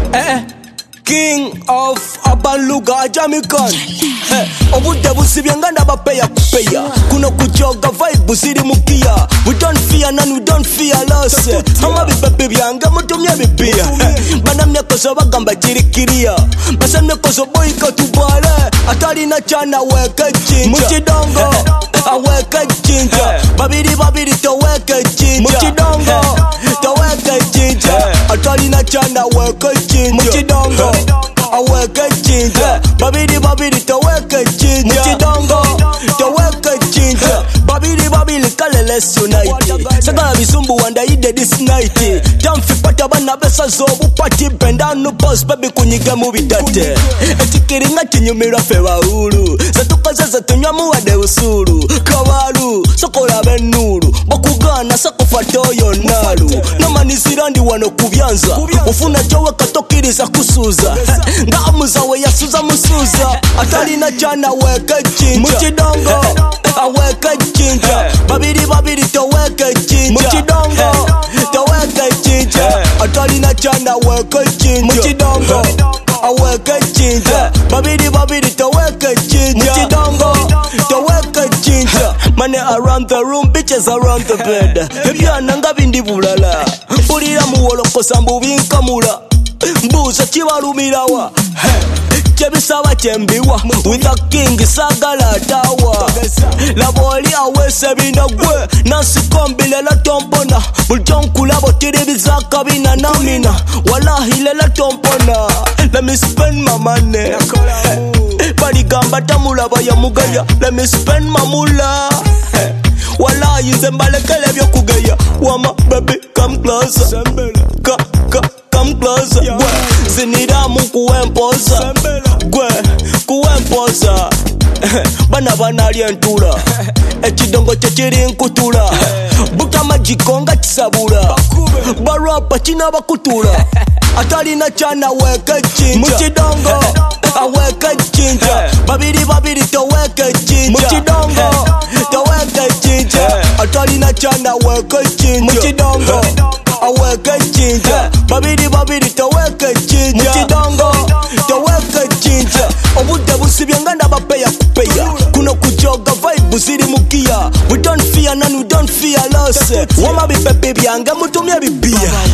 King of Abaluga Jamaican. Obudde busibye nga ndabapeya kupeya. Kuno kujoga vibe ziri mukia. We don't fear none, we don't fear loss. Ama bipepe byange mutumye bibia. Banamye koso bagamba chirikiria. Basamye koso boy katubale. Atali na chana weke chinja. Muchidongo aweke chinja. Babiri to weke chinja. Muchidongo to weke chinja. Atali na chana weke chinja. Muchidongo aweke chinja. Babiri to weke chinja. Muchidongo to weke chinja. Babiri kale let's unite. Sagala bisumbu wanda ide this night. Jamfi pata bana besa zobu party benda no boss baby kunyiga mu bidate. Ekikiringa kinyumira fe baulu. Zatukaza tunywa mu wade usuru. Kawalu sokola benuru. Bakugana sakufata oyo nalu. Namanizirandi wano kubyanza. Ufuna jowe katokiriza kusuza. Nga amuzawe yasuza musuza. Atali na chana weke chinja. Muchidongo aweke chinja. Babiri to weke chinja. Muchidongo to weke chinja. Atali na chana weke chinja. Muchidongo aweke chinja. Babiri to weke chinja. Muchidongo to weke chinja. Money around the room, bitches around the bed. Ebyana nga bindi bulala. Bulira muwolokosa mbubinkamula. Mbuza kibalumirawa. Chebisaba chembiwa. With a king sagala tawa. Laboli awese binagwe. Nasi kombile la tompona. Buljonku labo tiribiza kabina namina. Wallahi lela tompona. Let me spend my money. Barigamba tamula baya mugaya. Let me spend my mula. Wallahi zembalekele byo kugaya. Wama baby come closer. Come closer. Ziniramu kuempoza. Kuempoza. Bana alientura. Echidongo chechiri nkutula. Buka majikonga chisabura. Barapa china bakutura. Atali na chana weke chinja. Muchidongo aweke chinja. Babiri to weke chinja. Muchidongo to weke chinja. Atali na chana weke chinja. Muchidongo aweke chinja. Babiri to weke chinja. Muchidongo to weke chinja. Obudde busibye nga ndabapeya kupeya. Kuno kujoga vibe ziri mukia. We don't fear none, we don't fear loss. Wama bipepe byange mutumye bibia.